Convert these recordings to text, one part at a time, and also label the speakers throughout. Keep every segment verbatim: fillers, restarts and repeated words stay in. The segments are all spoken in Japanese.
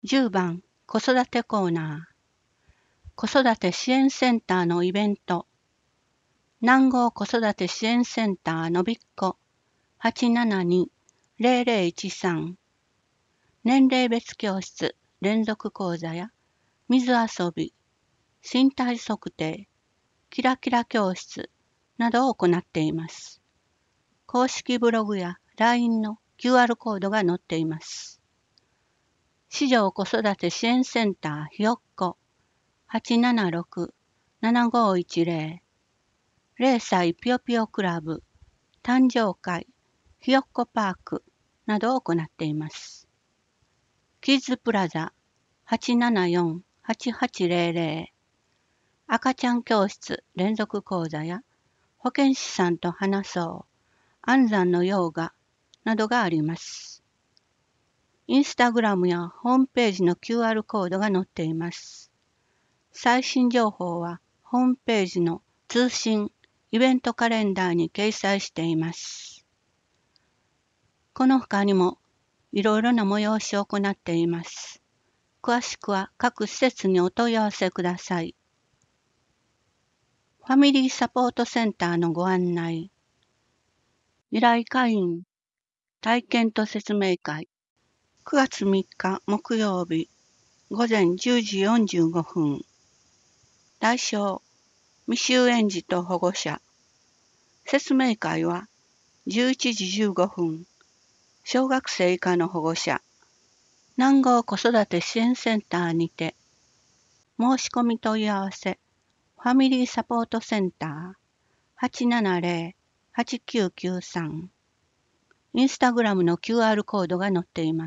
Speaker 1: じゅうばん子育てコーナー。子育て支援センターのイベント。南郷子育て支援センターのびっこ はちななに ゼロゼロいちさん。年齢別教室連続講座や水遊び、身体測定、キラキラ教室などを行っています。公式ブログや ライン の キューアール コードが載っています。市場子育て支援センターひよっこ はちななろく ななごいちゼロ れいさいぴよぴよクラブ、誕生会、ひよっこパークなどを行っています。キッズプラザ はちななよん はちはちゼロゼロ 赤ちゃん教室連続講座や保健師さんと話そう、安産のヨガなどがあります。インスタグラムやホームページの キューアール コードが載っています。最新情報はホームページの通信イベントカレンダーに掲載しています。この他にもいろいろな催しを行っています。詳しくは各施設にお問い合わせください。ファミリーサポートセンターのご案内。依頼会員体験と説明会。くがつみっか木曜日ごぜんじゅうじよんじゅうごふん。対象未就園児と保護者。説明会はじゅういちじじゅうごふん。小学生以下の保護者。南郷子育て支援センターにて。申し込み問い合わせ。ファミリーサポートセンター はちななゼロ はちきゅうきゅうさん。インスタグラムの キューアール コードが載っています。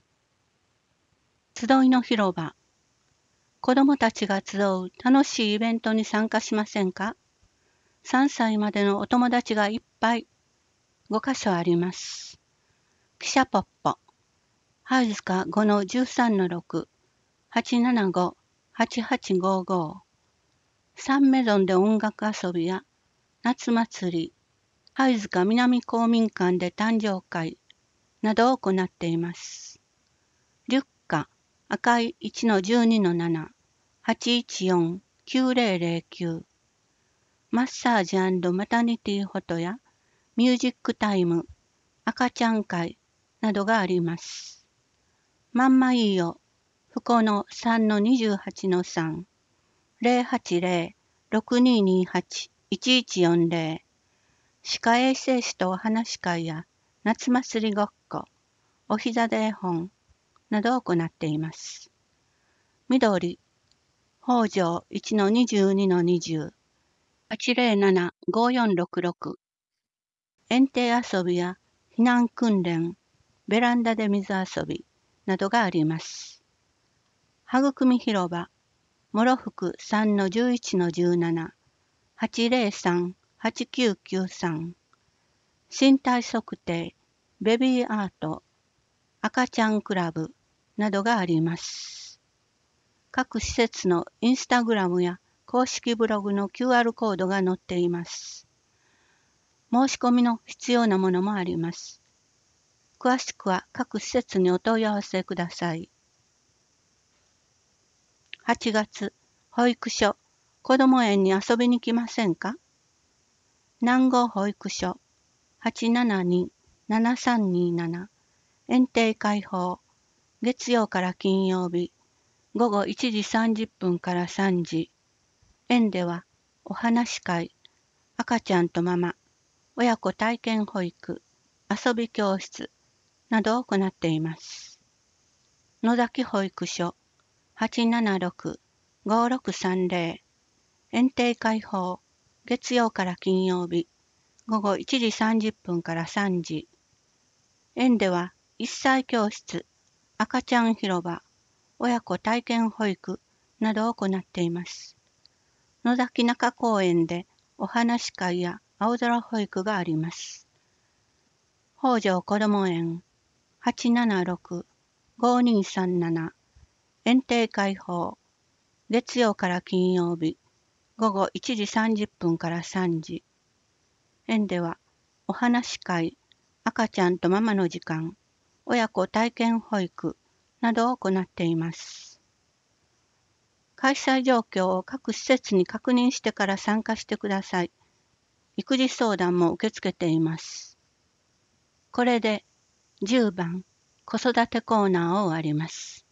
Speaker 1: 集いの広場。子どもたちが集う楽しいイベントに参加しませんか？さんさいまでのお友達がいっぱい。ごかしょあります。記者ポッポ。はいずか ごのじゅうさんのろく はちななご はちはちごご。サンメゾンで音楽遊びや夏祭り、はいずか南公民館で誕生会などを行っています。リュッカ赤い いちのじゅうにのなな はちいちよん きゅうゼロゼロきゅう。マッサージ&マタニティフォトやミュージックタイム、赤ちゃん会などがあります。まんまいいよ、ふこの さんのにじゅうはちのさん、ゼロはちゼロ ろくにーにーはち いちいちよんゼロ。歯科衛生士とお話し会や夏祭りごっこ、お膝で絵本などを行っています。緑、北条 いちのにじゅうにのにじゅう、はちゼロなな ごよんろくろく。園庭遊びや避難訓練、ベランダで水遊びなどがあります。育み広場、もろふく さんのじゅういちのじゅうなな、はちゼロさん はちきゅうきゅうさん。身体測定、ベビーアート、赤ちゃんクラブなどがあります。各施設のインスタグラムや公式ブログの キューアール コードが載っています。申し込みの必要なものもあります。詳しくは各施設にお問い合わせください。はちがつ、保育所、こども園に遊びに来ませんか？南郷保育所 はちななに ななさんにーなな。園庭開放、月曜から金曜日、ごごいちじさんじゅっぷんからさんじ。園ではお話し会、赤ちゃんとママ、親子体験保育、遊び教室などを行っています。野崎保育所 はちななろく ごろくさんゼロ。園庭開放、月曜から金曜日、ごごいちじさんじゅっぷんからさんじ。園ではいっさい教室、赤ちゃん広場、親子体験保育などを行っています。野崎中公園でお話し会や青空保育があります。北条こども園 はちななろく ごにーさんなな。園庭開放、月曜から金曜日、ごごいちじさんじゅっぷんからさんじ。園ではお話し会、赤ちゃんとママの時間、親子体験保育などを行っています。開催状況を各施設に確認してから参加してください。育児相談も受け付けています。これでじゅうばん子育てコーナーを終わります。